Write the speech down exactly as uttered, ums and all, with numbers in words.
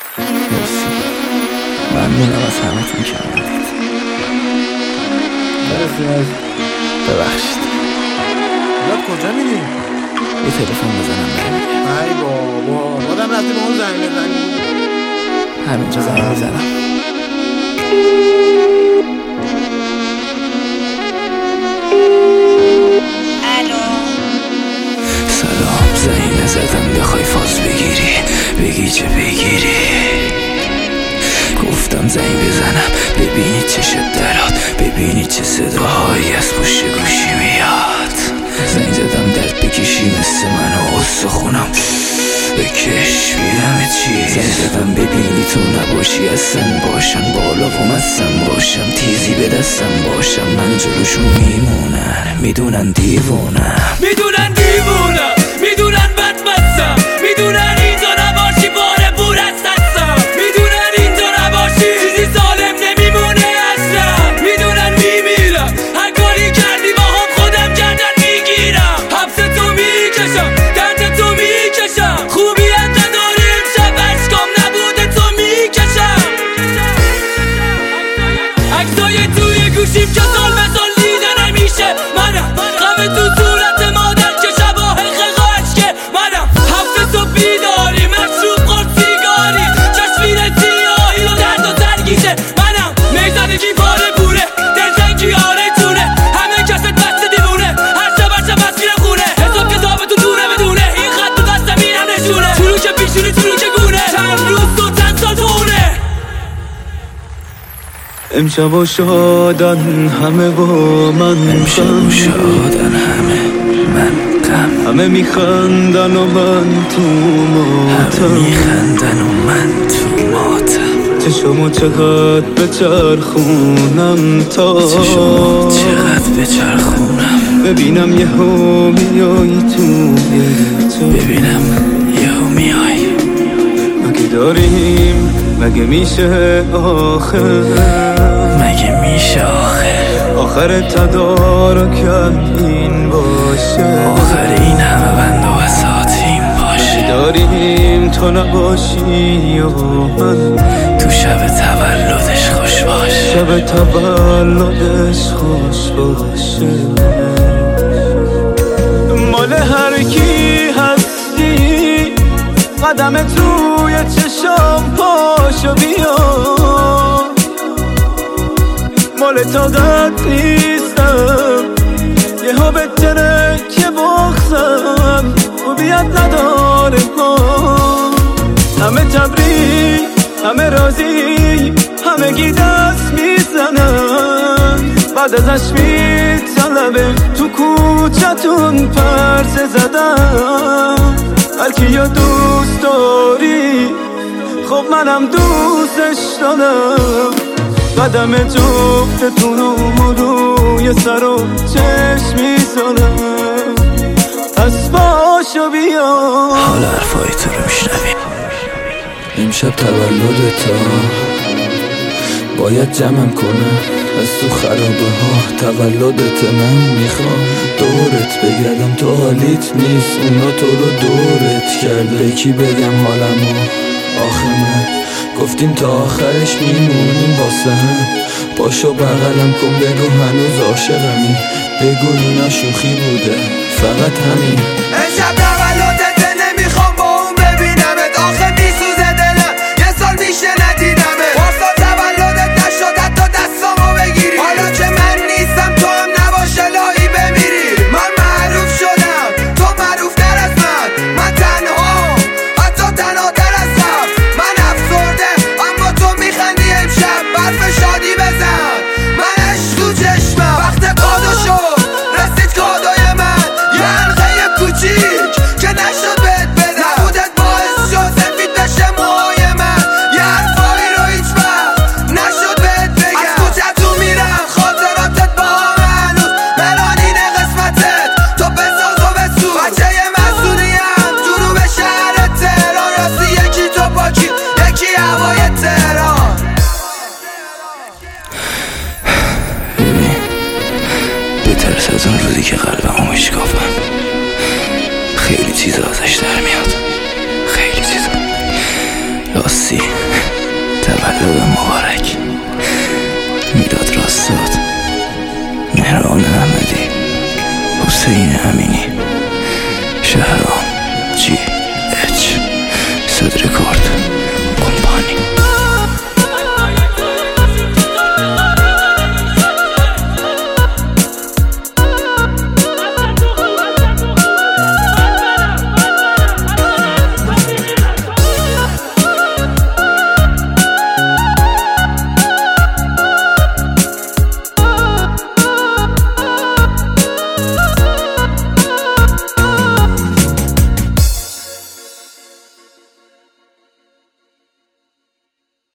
مرسی. ممنونم از همتون که آمدید. ببخشید. یاد کجا میری؟ یه تلفن بزنم برمیگردم. ای بابا بادم رفتی به اون زنگ بزنی؟ همینجا زنگ بزنم. سلام، زنگ نزدم بخوای فاز بگیری، بگی چه بگیری. گفتم زنگ بزنم ببینی چه شدرات، ببینی چه صداهایی از پشت گوشی میاد. زنگ زدم درد بکشی مثل من و استخونم بکش بیدم چیز. زنگ زدم ببینی تو نباشی اصلا باشم، بالا و مستم باشم، تیزی به دستم باشم. من جلوشون میمونن، میدونن دیوونم، میدونن دیوونم، میدونن بدبستم، میدونن اینجا نباشی باره بور از دستم، میدونن اینجا نباشی چیزی سالم نمیمونه اصلا، میدونن میمیرم هر کاری کردی با هم خودم گردن میگیرم. حبس تو میکشم، درد تو میکشم، خوبی انت داری امشب عشقام نبوده تو میکشم. عکسای توی گوشیم که سال به سال دیده نمیشه، منم غم تو صورت مادر که شباه خقاش که منم. هفته تو بیداری مشروب خورد سیگاری، چشمین سیاهی و درد و سرگیشه منم. میزدگی پاره پوره دلتنگی آره تونه، همه کست بسته دیوونه، هر شب هر شب بس میره خونه. حساب کتاب تو دونه بدونه، این خط تو دستم اینم نشونه، چلو که پیشونی چلو که گونه، چند روز تو چند سال تو خونه. امشب و شادن همه و من، امشب و شادن همه من غم، همه میخندن و من تو ماتم، همه میخندن و من تو ماتم. چشمو چقدر بچرخونم تا چشمو چقدر بچرخونم، ببینم یه هو میای توی تو، ببینم یه هو میای. مگه داریم مگه میشه آخر، مگه میشه آخر، آخر تدارکت این باشه، آخر این همه بند و بساط این باشه. داریم تو نباشی و من تو شب تولدش خوش باشه، شب تولدش خوش باشه. مال هر کی هستی قدم توی چشام پاشو بیا، مال طاقت نیستم یه ها بهتره که بخزم و بیاد نداره ما. همه تبریک همه راضی همگی دست میزنن، بعد ازش میطلبه تو کوچتون پرسه زدن. هر کی یا دوست داری خب منم دوستش دارم، قدم جفتتون رو روی سر و چشم میزنم. پس باشو بیا حالا حرفای تو رو میشنویم. امشب تولدتا باید جمعم کنم از تو خرابه ها. تولدت من میخوام دورت بگردم، تو حالیت نیست اونا تو رو دورت کرده. بکی بگم حالمو آخه من گفتیم تا آخرش میمونیم واسه هم. پاشو بغلم کن بگو هنوز عاشقمی، بگو اینا شوخی بوده فقط همین. امشب تولدت نمیخوام با اون ببینمت، آخه میسوزه دلم یه سال میشه ندیدمت. واسه تولدت نشد حتی دستامو بگیری، حالا که من نیستم تو هم نباشه لایی بمیری. من معروف شدم تو معروف تر از من، من تنها حتی تنها تر از هم. من افسرده اما تو میخندی امشب برف شادی بزن. من عشق تو چشمم وقت کادو شد، رسید کادوی من یه حلقه کوچیک که نشد بهت بدم. نبودت باعث شد سفید بشه موهای من، یه حرفایی رو هیچ وقت نشد بهت بگم. از کوچتون میرم خاطراتت با هم هنوز ملانین قسمتت، تو بساز و بسوز. بچه مسئولیم جنوب شهر تهران، راستی یکی تو پاکی یکی هوای تهران. ببین بترس از اون روزی که قلبمو میشکافم، خیلی چیزا ازش در میاد، خیلی چیزا. راستی تولد مبارک. میلاد راستاد، مهران احمدی، حسین امینی، شهرام جی اچ، صدر کارت.